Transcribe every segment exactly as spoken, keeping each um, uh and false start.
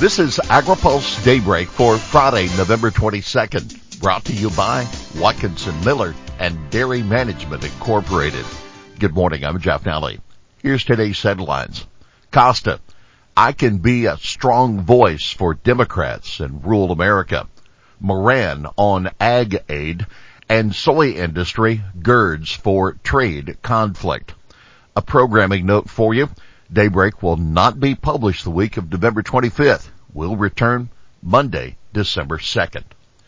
This is AgriPulse Daybreak for Friday, November twenty-second, brought to you by Watkinson Miller and Dairy Management Incorporated. Good morning, I'm Jeff Nally. Here's today's headlines. Costa, I can be a strong voice for Democrats in rural America. Moran on ag aid, and soy industry girds for trade conflict. A programming note for you. Daybreak will not be published the week of November twenty-fifth. We'll return Monday, December second.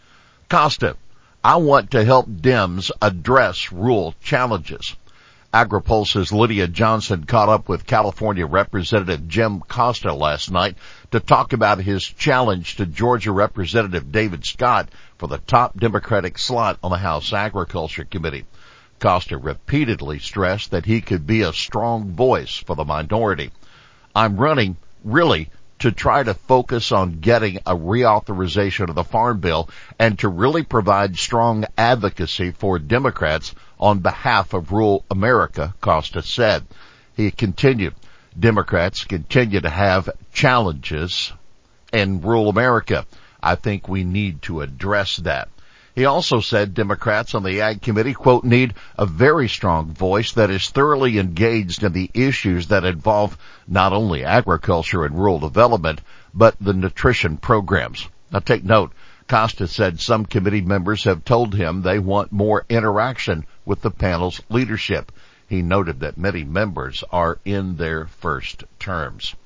Costa, I want to help Dems address rural challenges. AgriPulse's Lydia Johnson caught up with California Representative Jim Costa last night to talk about his challenge to Georgia Representative David Scott for the top Democratic slot on the House Agriculture Committee. Costa repeatedly stressed that he could be a strong voice for the minority. I'm running, really, to try to focus on getting a reauthorization of the Farm Bill and to really provide strong advocacy for Democrats on behalf of rural America, Costa said. He continued, Democrats continue to have challenges in rural America. I think we need to address that. He also said Democrats on the Ag Committee, quote, need a very strong voice that is thoroughly engaged in the issues that involve not only agriculture and rural development, but the nutrition programs. Now take note, Costa said some committee members have told him they want more interaction with the panel's leadership. He noted that many members are in their first terms.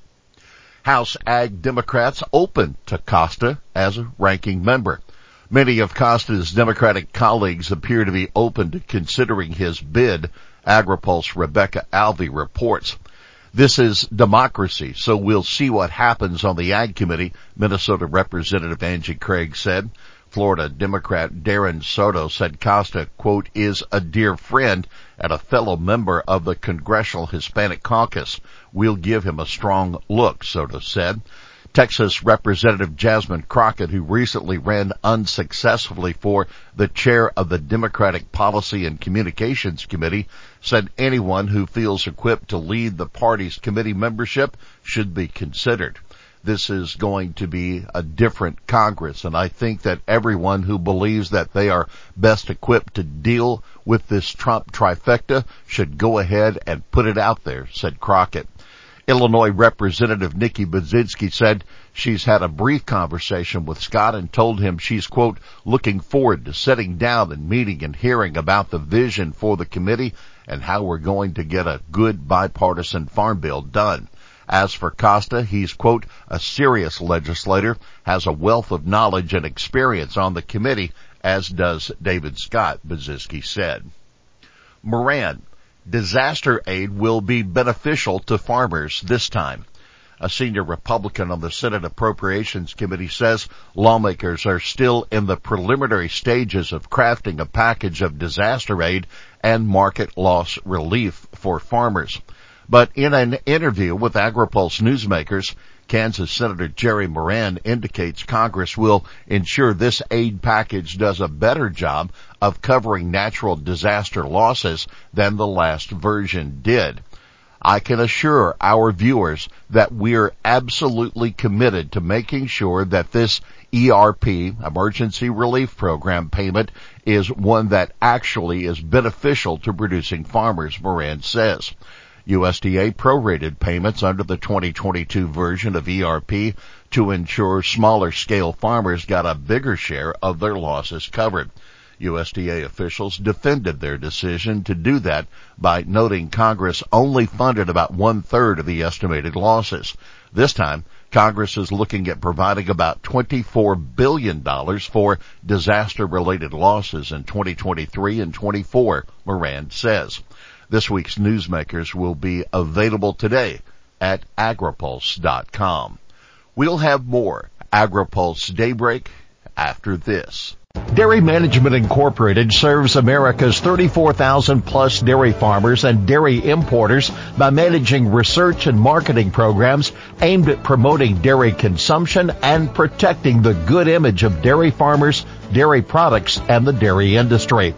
House Ag Democrats open to Costa as a ranking member. Many of Costa's Democratic colleagues appear to be open to considering his bid, AgriPulse Rebecca Alvey reports. This is democracy, so we'll see what happens on the Ag Committee, Minnesota Representative Angie Craig said. Florida Democrat Darren Soto said Costa, quote, is a dear friend and a fellow member of the Congressional Hispanic Caucus. We'll give him a strong look, Soto said. Texas Representative Jasmine Crockett, who recently ran unsuccessfully for the chair of the Democratic Policy and Communications Committee, said anyone who feels equipped to lead the party's committee membership should be considered. This is going to be a different Congress, and I think that everyone who believes that they are best equipped to deal with this Trump trifecta should go ahead and put it out there, said Crockett. Illinois Representative Nikki Budzinski said she's had a brief conversation with Scott and told him she's, quote, looking forward to sitting down and meeting and hearing about the vision for the committee and how we're going to get a good bipartisan farm bill done. As for Costa, he's, quote, a serious legislator, has a wealth of knowledge and experience on the committee, as does David Scott, Budzinski said. Moran. Disaster aid will be beneficial to farmers this time. A senior Republican on the Senate Appropriations Committee says lawmakers are still in the preliminary stages of crafting a package of disaster aid and market loss relief for farmers. But in an interview with AgriPulse newsmakers, Kansas Senator Jerry Moran indicates Congress will ensure this aid package does a better job of covering natural disaster losses than the last version did. I can assure our viewers that we're absolutely committed to making sure that this E R P, Emergency Relief Program payment, is one that actually is beneficial to producing farmers, Moran says. U S D A prorated payments under the twenty twenty-two version of E R P to ensure smaller-scale farmers got a bigger share of their losses covered. U S D A officials defended their decision to do that by noting Congress only funded about one-third of the estimated losses. This time, Congress is looking at providing about twenty-four billion dollars for disaster-related losses in twenty twenty-three and twenty-four, Moran says. This week's newsmakers will be available today at agripulse dot com. We'll have more AgriPulse Daybreak after this. Dairy Management Incorporated serves America's thirty-four thousand plus dairy farmers and dairy importers by managing research and marketing programs aimed at promoting dairy consumption and protecting the good image of dairy farmers, dairy products, and the dairy industry.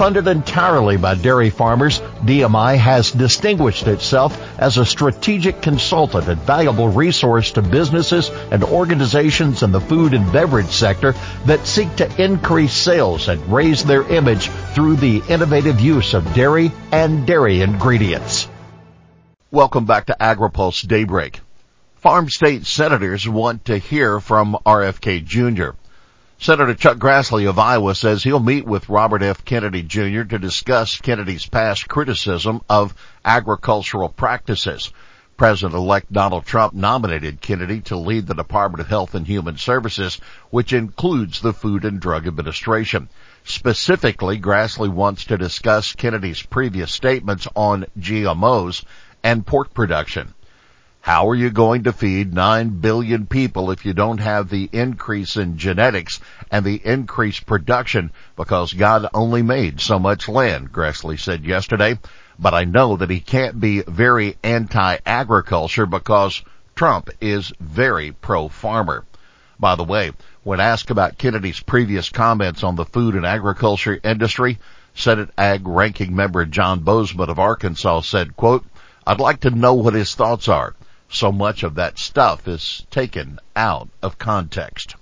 funded entirely by dairy farmers, D M I has distinguished itself as a strategic consultant and valuable resource to businesses and organizations in the food and beverage sector that seek to increase sales and raise their image through the innovative use of dairy and dairy ingredients. Welcome back to AgriPulse Daybreak. Farm state senators want to hear from R F K Junior Senator Chuck Grassley of Iowa says he'll meet with Robert F. Kennedy Junior to discuss Kennedy's past criticism of agricultural practices. President-elect Donald Trump nominated Kennedy to lead the Department of Health and Human Services, which includes the Food and Drug Administration. Specifically, Grassley wants to discuss Kennedy's previous statements on G M Os and pork production. How are you going to feed nine billion people if you don't have the increase in genetics and the increased production because God only made so much land, Grassley said yesterday. But I know that he can't be very anti-agriculture because Trump is very pro-farmer. By the way, when asked about Kennedy's previous comments on the food and agriculture industry, Senate Ag Ranking Member John Bozeman of Arkansas said, quote, "I'd like to know what his thoughts are. So much of that stuff is taken out of context."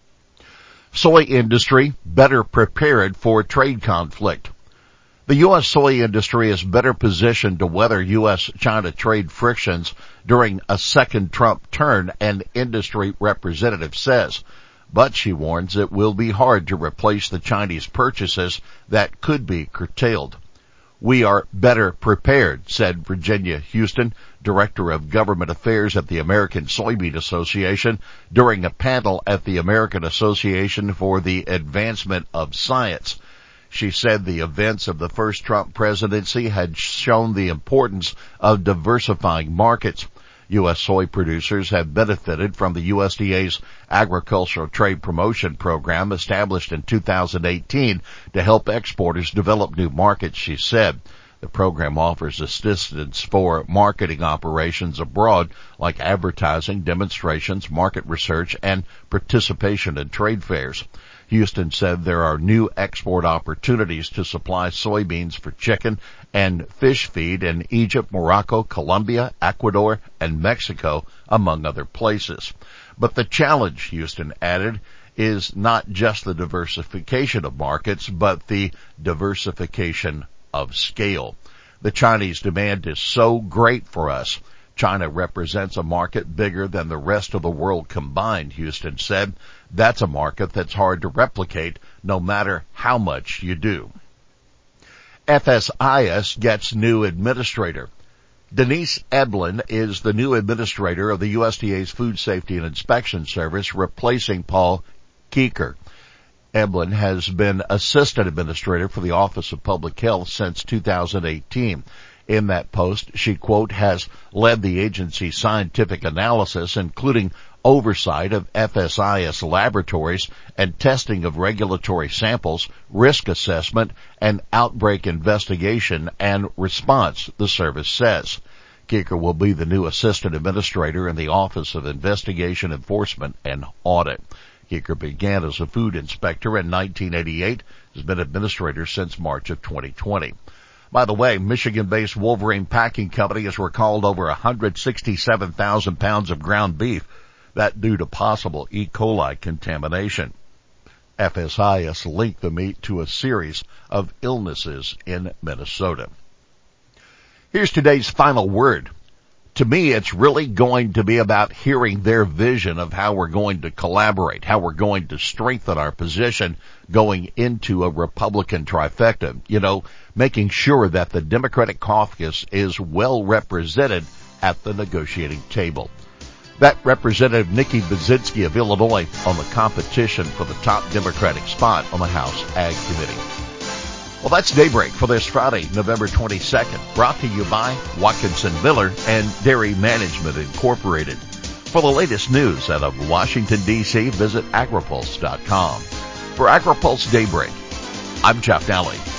Soy industry better prepared for trade conflict. The U S soy industry is better positioned to weather U S China trade frictions during a second Trump turn, an industry representative says. But she warns it will be hard to replace the Chinese purchases that could be curtailed. "We are better prepared," said Virginia Houston, Director of Government Affairs at the American Soybean Association, during a panel at the American Association for the Advancement of Science. She said the events of the first Trump presidency had shown the importance of diversifying markets. U S soy producers have benefited from the U S D A's Agricultural Trade Promotion Program established in two thousand eighteen to help exporters develop new markets, she said. The program offers assistance for marketing operations abroad, like advertising, demonstrations, market research, and participation in trade fairs. Houston said there are new export opportunities to supply soybeans for chicken and fish feed in Egypt, Morocco, Colombia, Ecuador, and Mexico, among other places. But the challenge, Houston added, is not just the diversification of markets, but the diversification of scale. The Chinese demand is so great for us. China represents a market bigger than the rest of the world combined, Houston said. That's a market that's hard to replicate no matter how much you do. F S I S gets new administrator. Denise Eblen is the new administrator of the U S D A's Food Safety and Inspection Service, replacing Paul Kieker. Eblen has been assistant administrator for the Office of Public Health since two thousand eighteen. In that post, she, quote, has led the agency's scientific analysis, including oversight of F S I S laboratories and testing of regulatory samples, risk assessment, and outbreak investigation and response, the service says. Kieker will be the new assistant administrator in the Office of Investigation, Enforcement, and Audit. Kieker began as a food inspector in nineteen eighty-eight, has been administrator since March of twenty twenty. By the way, Michigan-based Wolverine Packing Company has recalled over one hundred sixty-seven thousand pounds of ground beef, that due to possible E. coli contamination. F S I S linked the meat to a series of illnesses in Minnesota. Here's today's final word. To me, it's really going to be about hearing their vision of how we're going to collaborate, how we're going to strengthen our position going into a Republican trifecta. You know, making sure that the Democratic caucus is well represented at the negotiating table. That Representative Nikki Budzinski of Illinois on the competition for the top Democratic spot on the House Ag Committee. Well, that's Daybreak for this Friday, November twenty-second, brought to you by Watkinson Miller and Dairy Management Incorporated. For the latest news out of Washington, D C, visit agripulse dot com. For AgriPulse Daybreak, I'm Jeff Nally.